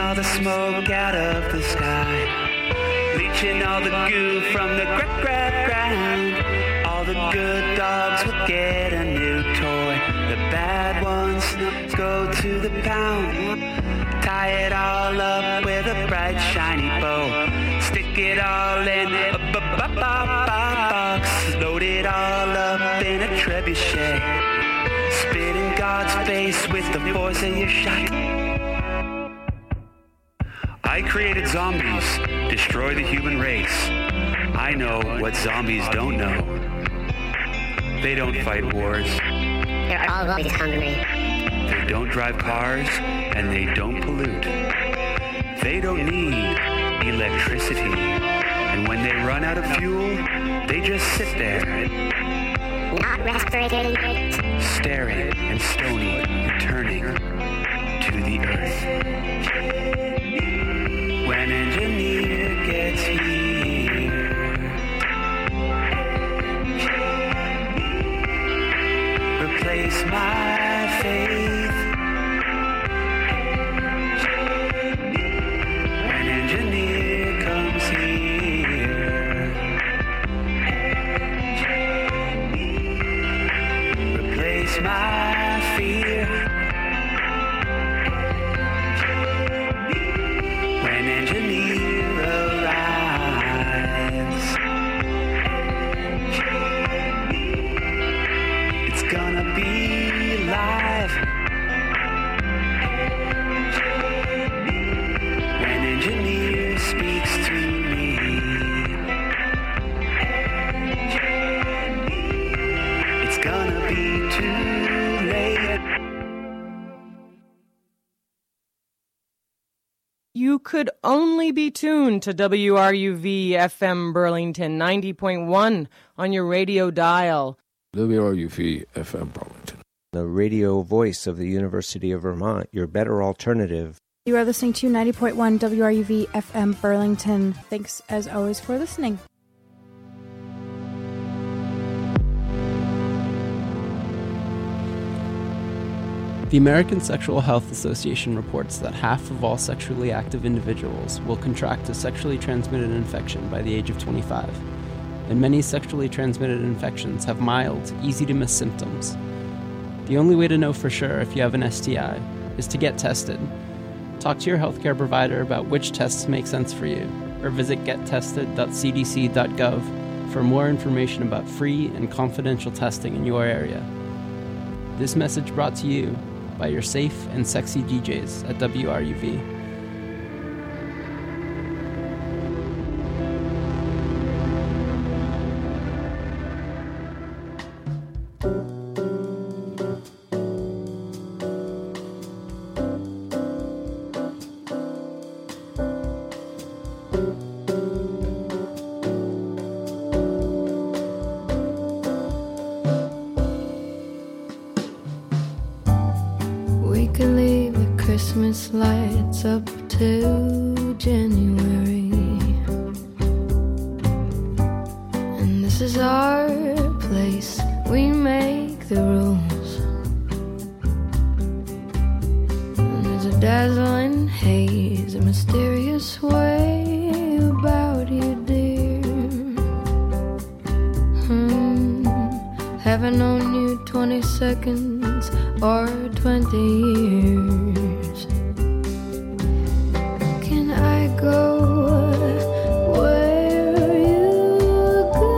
all the smoke out of the sky, leaching all the goo from the ground. All the good dogs will get a new toy. The bad ones go to the pound. Tie it all up with a bright shiny bow. Stick it all in a box. Load it all up in a trebuchet. Spit in God's face with the force of your shot. I created zombies, destroy the human race. I know what zombies don't know. They don't fight wars. They're always hungry. They don't drive cars, and they don't pollute. They don't need electricity. And when they run out of fuel, they just sit there. Not respirating. Staring and stony and turning to the earth. When engineer gets here, replace my faith. When engineer comes here, replace my fear. When engineer arrives, it's gonna be live. When engineer speaks to me, it's gonna be too late. You could only be tuned to WRUV FM Burlington 90.1 on your radio dial. WRUV FM Burlington. The radio voice of the University of Vermont, your better alternative. You are listening to 90.1 WRUV FM Burlington. Thanks, as always, for listening. The American Sexual Health Association reports that half of all sexually active individuals will contract a sexually transmitted infection by the age of 25, and many sexually transmitted infections have mild, easy-to-miss symptoms. The only way to know for sure if you have an STI is to get tested. Talk to your healthcare provider about which tests make sense for you, or visit gettested.cdc.gov for more information about free and confidential testing in your area. This message brought to you by your safe and sexy DJs at WRUV. Christmas lights up till January, and this is our place. We make the rules, and there's a dazzling haze, a mysterious way about you, dear. Haven't known you 20 seconds or 20 years. Can I go where you go?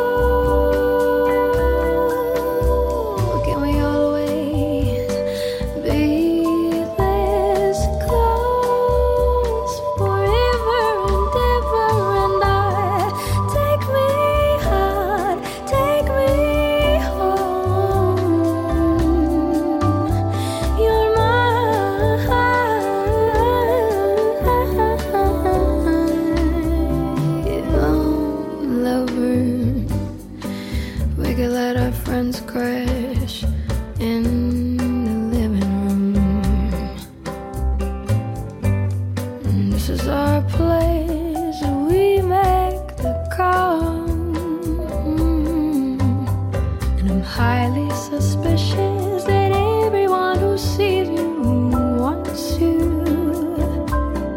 Can we always be this close forever and ever? And take me hard, take me home. You're my lover. We could let our friends crash in the living room. And this is our place. We make the call. And I'm highly suspicious that everyone who sees you wants you.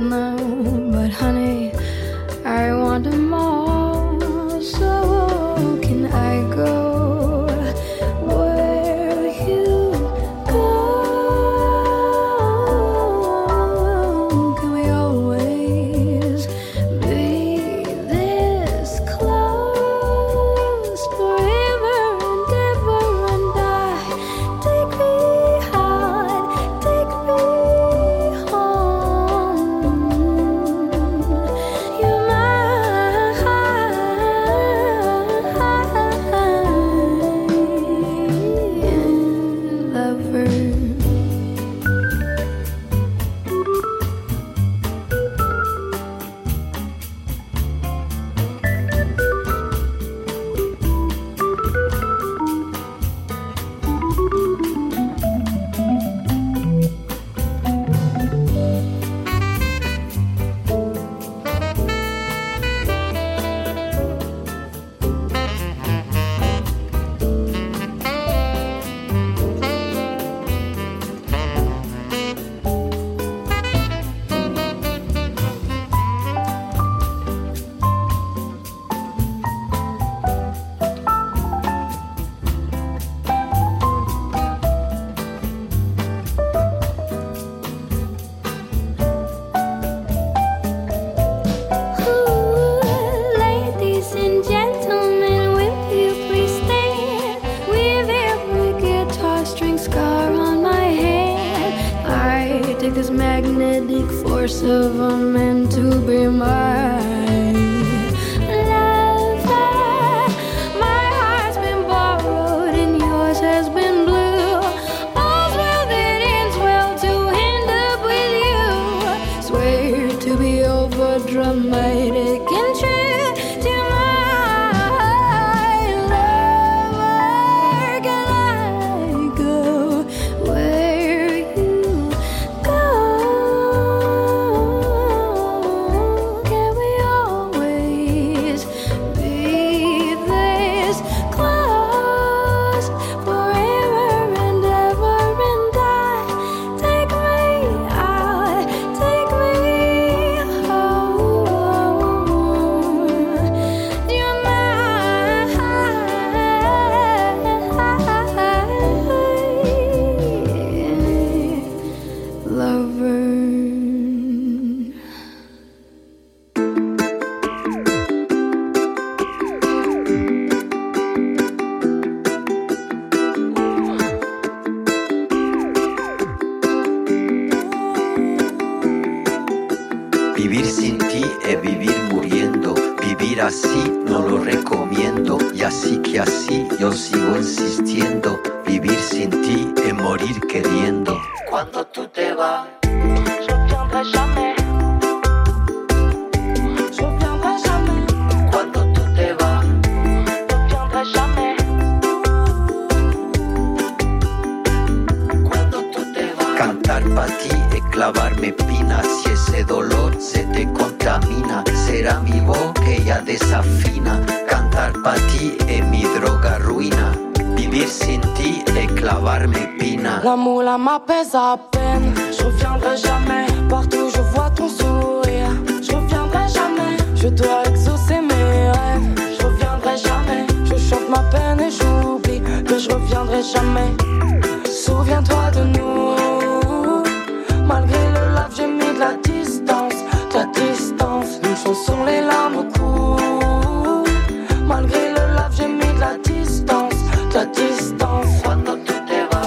now, but honey, I want them all. So can I go where you go? Can we always be this close forever and ever and I? Take me high, take me home. You're my lover. Ladies and gentlemen, will you please stand? With every guitar string scar on my hand, I take this magnetic force of a man to be mine. Lover, my heart's been borrowed and yours has been blue. All's well that ends well to end up with you. Swear to be over dramatic and true to my lover. Can I go where you go? Can we always be this close forever and ever and I? Take me out, take me home. You're my lover. Vivir sin ti es vivir muriendo. Vivir así no lo recomiendo. Y así que así yo sigo insistiendo. Vivir sin ti es morir queriendo. Cuando tú te vas, je reviendrai jamais. Je reviendrai jamais. Cuando tú te vas, je reviendrai jamais. Cuando tú te vas. Cantar pa' ti es clavarme espinas. Si ese dolor se te contamina, será mi voz que ya desafina. Cantar pa' ti es mi droga ruina. Vivir sin ti es clavarme espina. L'amour là m'apaise à peine. Je reviendrai jamais. Partout je vois ton sourire. Je reviendrai jamais. Je dois exaucer mes rêves. Je reviendrai jamais. Je chante ma peine et j'oublie que je reviendrai jamais. Souviens-toi de nous. Malgré le lave, j'ai mis de la distance. De la distance. Une chanson, les larmes coulent. Malgré le lave, j'ai mis de la distance. De la distance. Cuando tú te vas,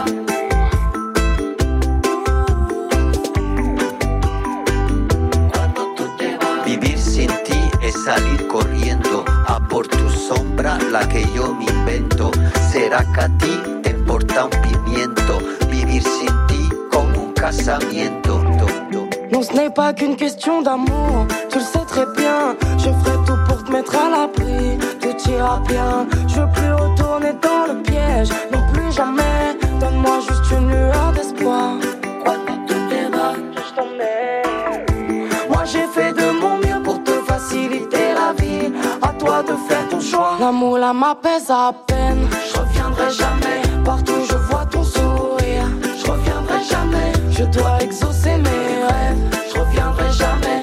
cuando tú te vas. Vivir sin ti es salir corriendo a por tu sombra, la que yo me invento. ¿Será que a ti te importa un pimiento? Vivir sin ti como un casamiento. Non, ce n'est pas qu'une question d'amour, tu le sais très bien. Je ferai tout pour te mettre à l'abri, tout ira bien. Je veux plus retourner dans le piège, non plus jamais. Donne-moi juste une lueur d'espoir. Cuando tú te vas, Je t'emmène. Moi j'ai fait de mon mieux pour te faciliter la vie. À toi de faire ton choix. L'amour là m'apaise à peine. Je reviendrai jamais. Partout je vois ton sourire. Je reviendrai jamais. Je dois exaucer mes rêves. Je reviendrai jamais.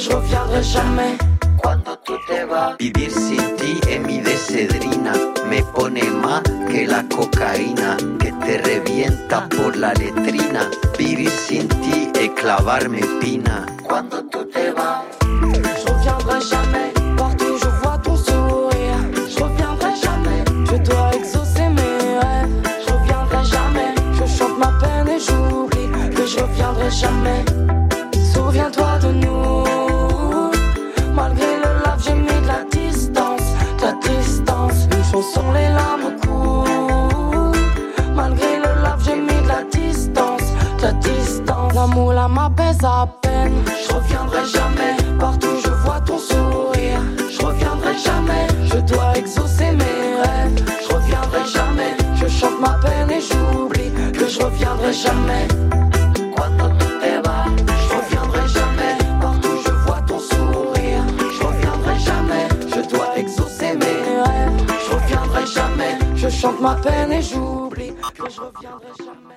je reviendrai jamais. Cuando tú te vas, vivir sin ti es mi decedrina. Me pone más que la cocaína que te revienta por la letrina. Vivir sin ti es clavarme espina. Cuando tú te vas, je reviendrai jamais. Partout je vois ton sourire. Je reviendrai jamais. Je dois exaucer mes rêves. Je reviendrai jamais. Je chante ma peine et j'oublie que je reviendrai jamais. Souviens-toi de nous. Malgré le lave, j'ai mis de la distance. Une chanson, les larmes coulent. Malgré le lave, j'ai mis de la distance. L'amour là m'apaise à peine. Je reviendrai jamais. Partout je vois ton sourire. Je reviendrai jamais. Je dois exaucer mes rêves. Je reviendrai jamais. Je chante ma peine et j'oublie que je reviendrai jamais. cuando tú te vas, Je reviendrai jamais. Partout je vois ton sourire. Je reviendrai jamais. Je dois exaucer mes rêves. Je reviendrai jamais. Je chante ma peine et j'oublie que je reviendrai jamais.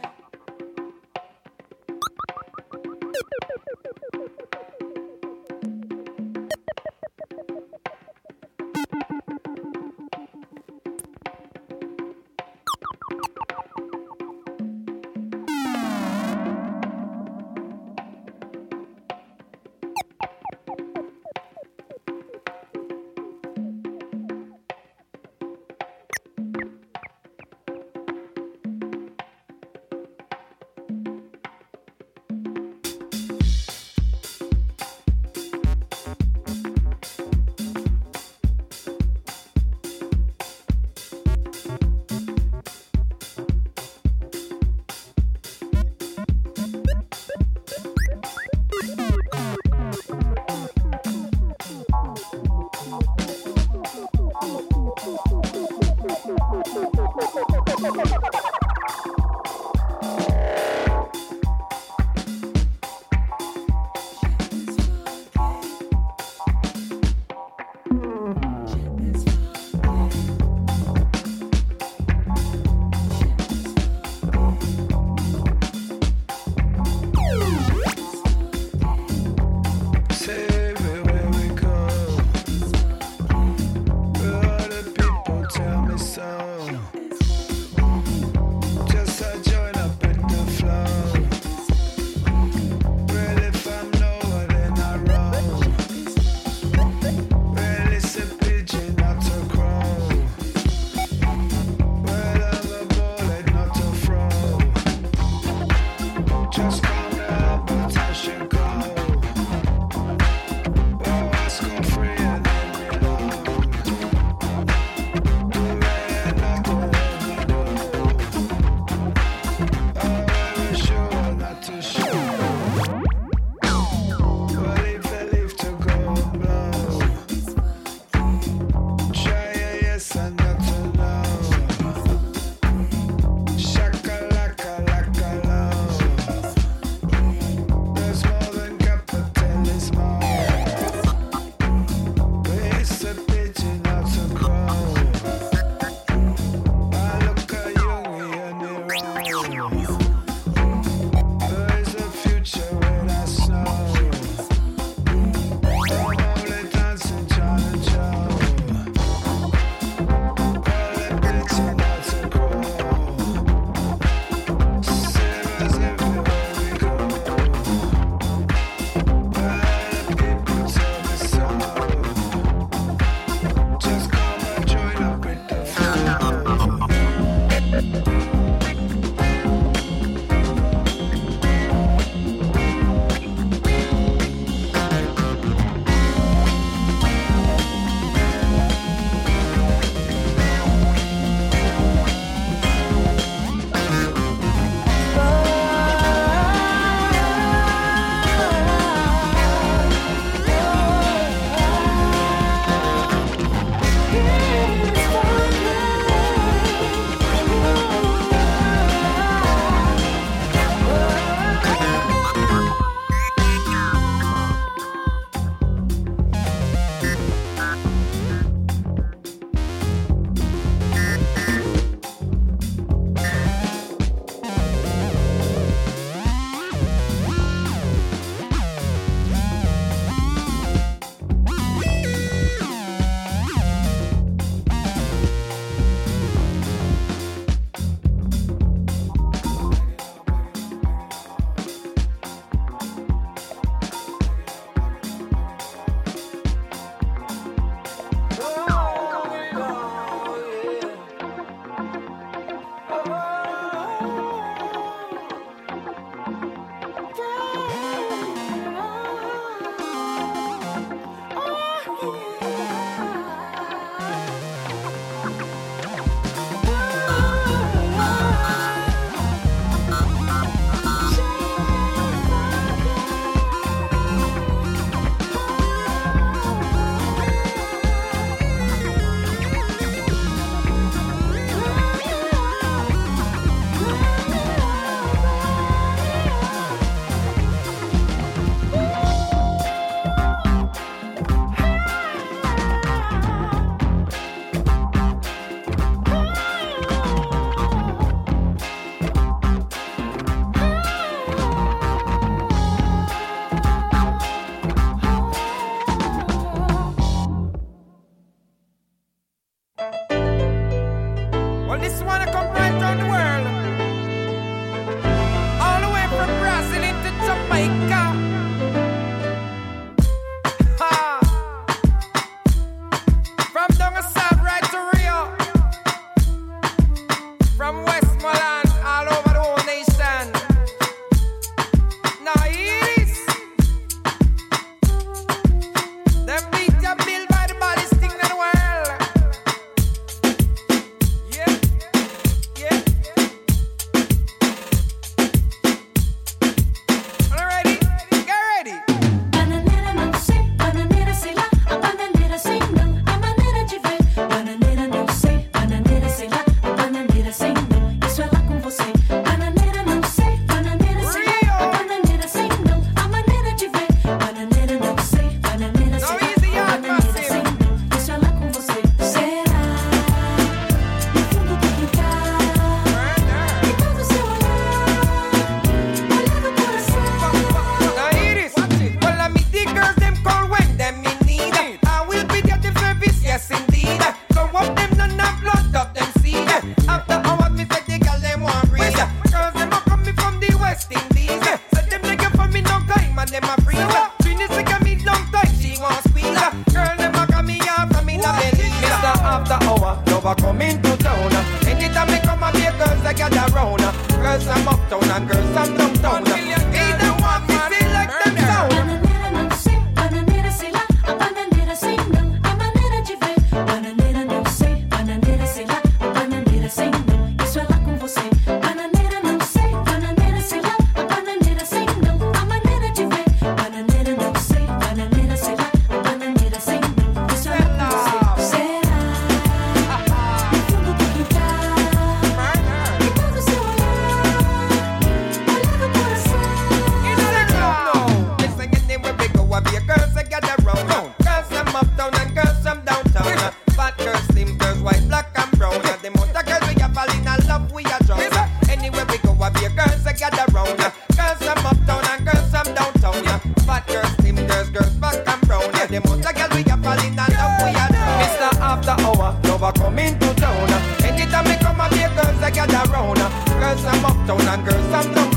lover coming to town. Anytime me come and be girls I gather round. Girls I'm uptown and girls I'm downtown. Either one me feel like them sound. Bananeira não sei, bananeira sei lá, a bananeira sei não, a maneira de ver. Bananeira não sei, bananeira sei lá, a bananeira sei não, isso é lá com você. Bananeira não sei, bananeira sei lá, a bananeira sei não, a maneira de ver. Bananeira não sei, bananeira sei lá, a bananeira sei não, isso é lá com você. Será? No fundo do quintal, e todo seu olhar, olhar do coração. Listen, anywhere we go, I be a girls that gather round. Girls I'm uptown and girls I'm downtown. Fat girls, slim girls, white, black and brown. The amount of girls we are falling in love, we are drunk. Anywhere we go, I be a girls that gather round. Girls I'm uptown and girls I'm downtown. Fat girls, slim girls, girls, black and brown. The amount of girls we are falling in love, we are drunk. Mr. After Hour, lover coming to town. Anytime we come, I be a girls that gather round. Girls I'm uptown and girls I'm downtown.